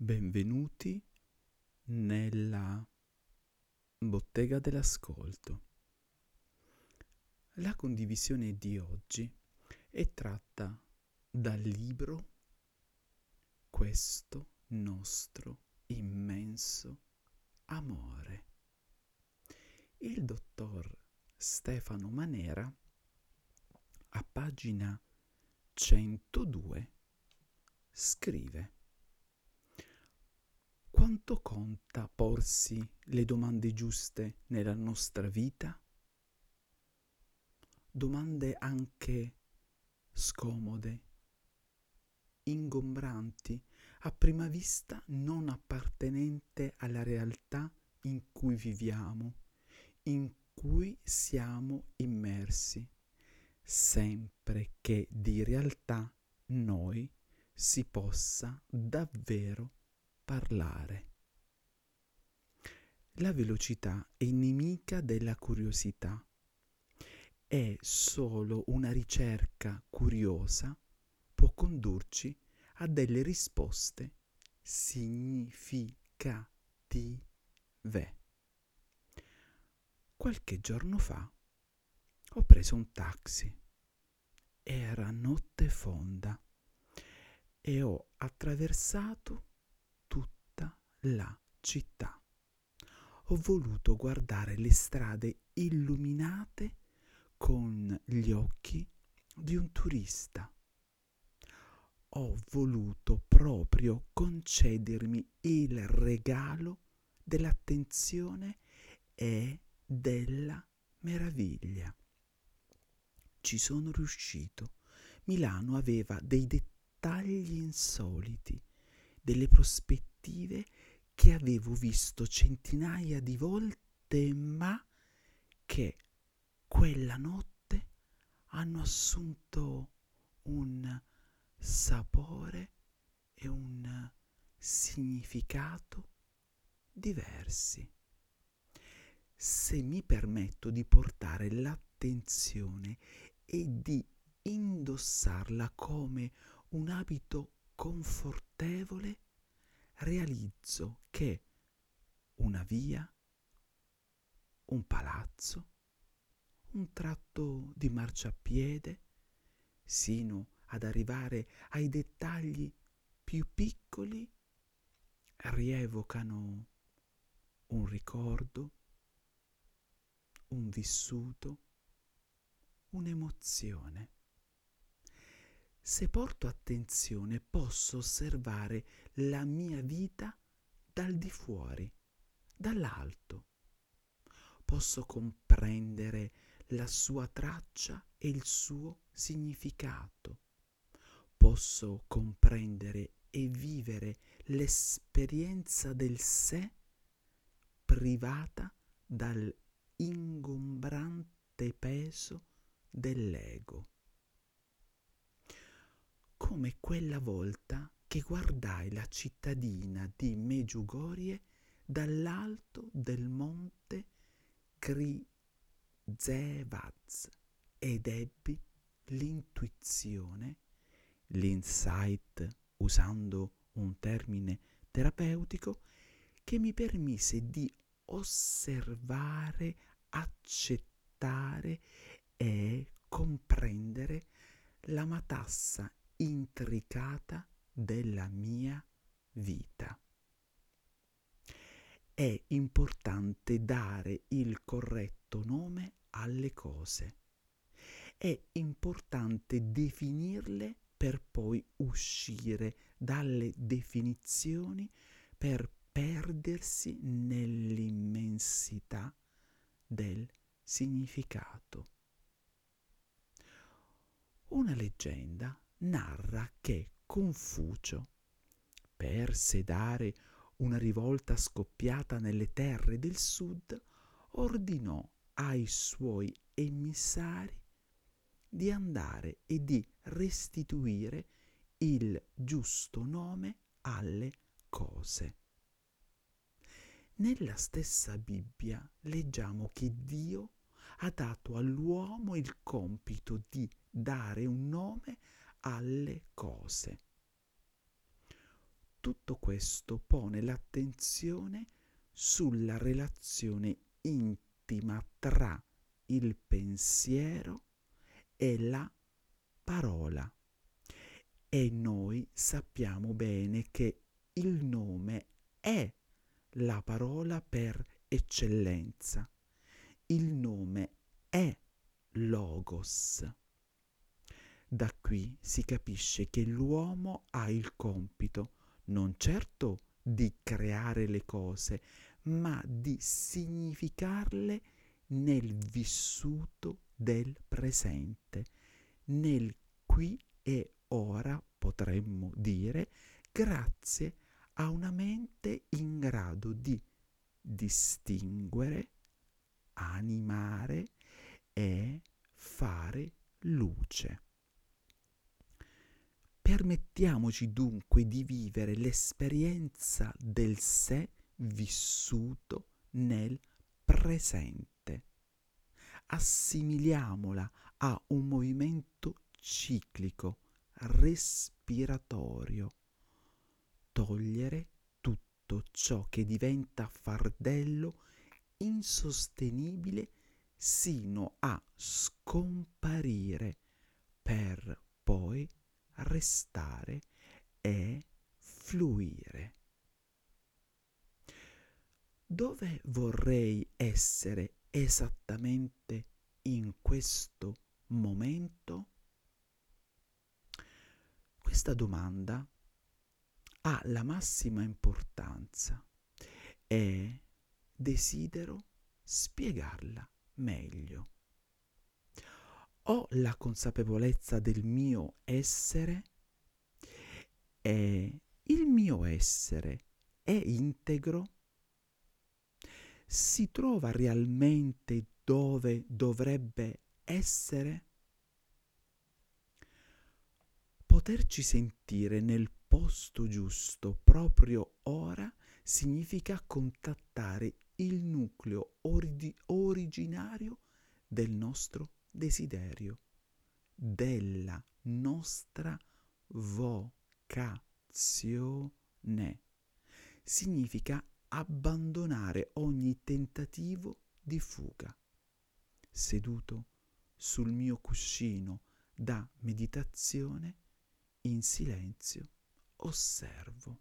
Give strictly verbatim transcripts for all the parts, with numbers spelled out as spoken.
Benvenuti nella bottega dell'ascolto. La condivisione di oggi è tratta dal libro Questo nostro immenso amore. Il dottor Stefano Manera, a pagina centodue, scrive: quanto conta porsi le domande giuste nella nostra vita? Domande anche scomode, ingombranti, a prima vista non appartenente alla realtà in cui viviamo, in cui siamo immersi, sempre che di realtà noi si possa davvero parlare. La velocità è nemica della curiosità. È solo una ricerca curiosa può condurci a delle risposte significative. Qualche giorno fa ho preso un taxi. Era notte fonda e ho attraversato tutta la città. Ho voluto guardare le strade illuminate con gli occhi di un turista. Ho voluto proprio concedermi il regalo dell'attenzione e della meraviglia. Ci sono riuscito. Milano aveva dei dettagli insoliti, delle prospettive che avevo visto centinaia di volte, ma che quella notte hanno assunto un sapore e un significato diversi. Se mi permetto di portare l'attenzione e di indossarla come un abito confortevole, realizzo che una via, un palazzo, un tratto di marciapiede, sino ad arrivare ai dettagli più piccoli, rievocano un ricordo, un vissuto, un'emozione. Se porto attenzione posso osservare la mia vita dal di fuori, dall'alto. Posso comprendere la sua traccia e il suo significato. Posso comprendere e vivere l'esperienza del sé privata dal ingombrante peso dell'ego. Come quella volta che guardai la cittadina di Medjugorje dall'alto del monte Križevac ed ebbi l'intuizione, l'insight, usando un termine terapeutico, che mi permise di osservare, accettare e comprendere la matassa intricata della mia vita. È importante dare il corretto nome alle cose. È importante definirle per poi uscire dalle definizioni, per perdersi nell'immensità del significato. Una leggenda narra che Confucio, per sedare una rivolta scoppiata nelle terre del sud, ordinò ai suoi emissari di andare e di restituire il giusto nome alle cose. Nella stessa Bibbia leggiamo che Dio ha dato all'uomo il compito di dare un nome alle cose. tutto questo pone l'attenzione sulla relazione intima tra il pensiero e la parola. E noi sappiamo bene che il nome è la parola per eccellenza. Il nome è Logos. Da qui si capisce che l'uomo ha il compito non certo di creare le cose, ma di significarle nel vissuto del presente, nel qui e ora, potremmo dire, grazie a una mente in grado di distinguere, animare e fare luce. Permettiamoci dunque di vivere l'esperienza del sé vissuto nel presente. Assimiliamola a un movimento ciclico, respiratorio. Togliere tutto ciò che diventa fardello insostenibile sino a scomparire per poi restare e fluire. Dove vorrei essere esattamente in questo momento? Questa domanda ha la massima importanza e desidero spiegarla meglio. Ho la consapevolezza del mio essere e il mio essere è integro? Si trova realmente dove dovrebbe essere? Poterci sentire nel posto giusto proprio ora significa contattare il nucleo origi- originario del nostro desiderio, della nostra vocazione. Significa abbandonare ogni tentativo di fuga. Seduto sul mio cuscino da meditazione, in silenzio osservo.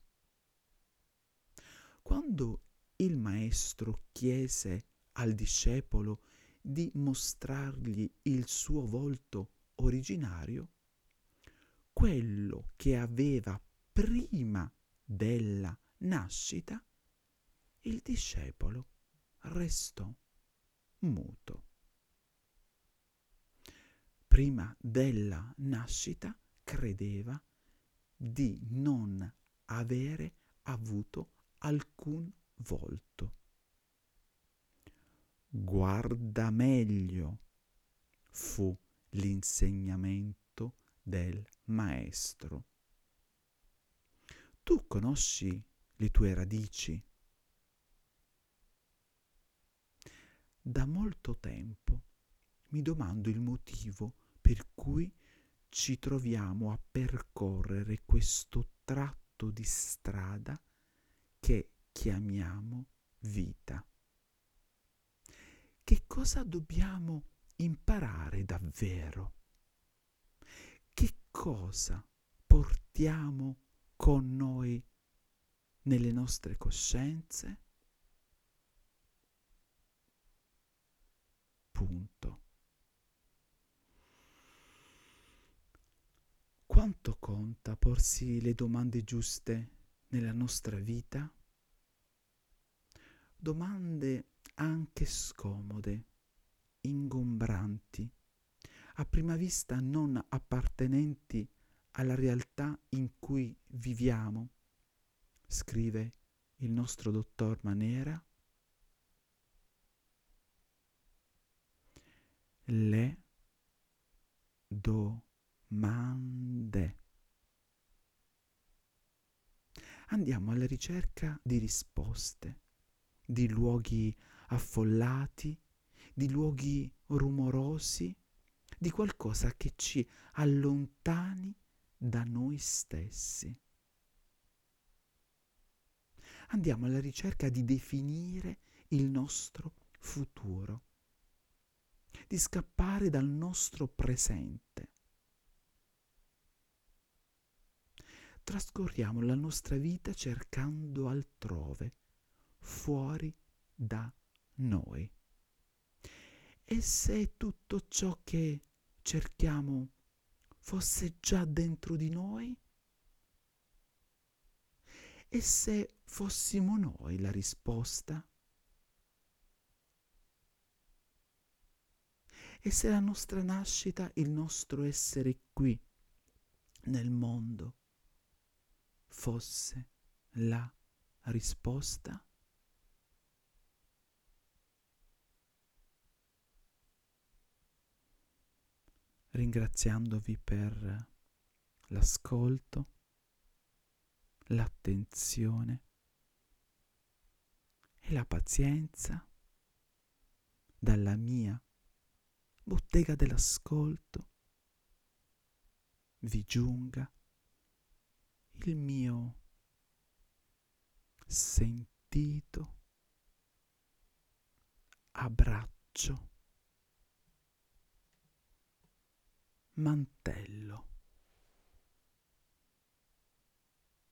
Quando il maestro chiese al discepolo di mostrargli il suo volto originario, quello che aveva prima della nascita, il discepolo restò muto. Prima della nascita credeva di non avere avuto alcun volto. Guarda meglio, fu l'insegnamento del maestro. Tu conosci le tue radici? Da molto tempo mi domando il motivo per cui ci troviamo a percorrere questo tratto di strada che chiamiamo vita. Che cosa dobbiamo imparare davvero? Che cosa portiamo con noi nelle nostre coscienze? Punto. Quanto conta porsi le domande giuste nella nostra vita? Domande anche scomode, ingombranti, a prima vista non appartenenti alla realtà in cui viviamo, scrive il nostro dottor Manera. Le domande. Andiamo alla ricerca di risposte, di luoghi affollati, di luoghi rumorosi, di qualcosa che ci allontani da noi stessi. Andiamo alla ricerca di definire il nostro futuro, di scappare dal nostro presente. Trascorriamo la nostra vita cercando altrove, fuori da noi. E se tutto ciò che cerchiamo fosse già dentro di noi? E se fossimo noi la risposta? E se la nostra nascita, il nostro essere qui nel mondo, fosse la risposta? Ringraziandovi per l'ascolto, l'attenzione e la pazienza, dalla mia bottega dell'ascolto vi giunga il mio sentito abbraccio, mantello.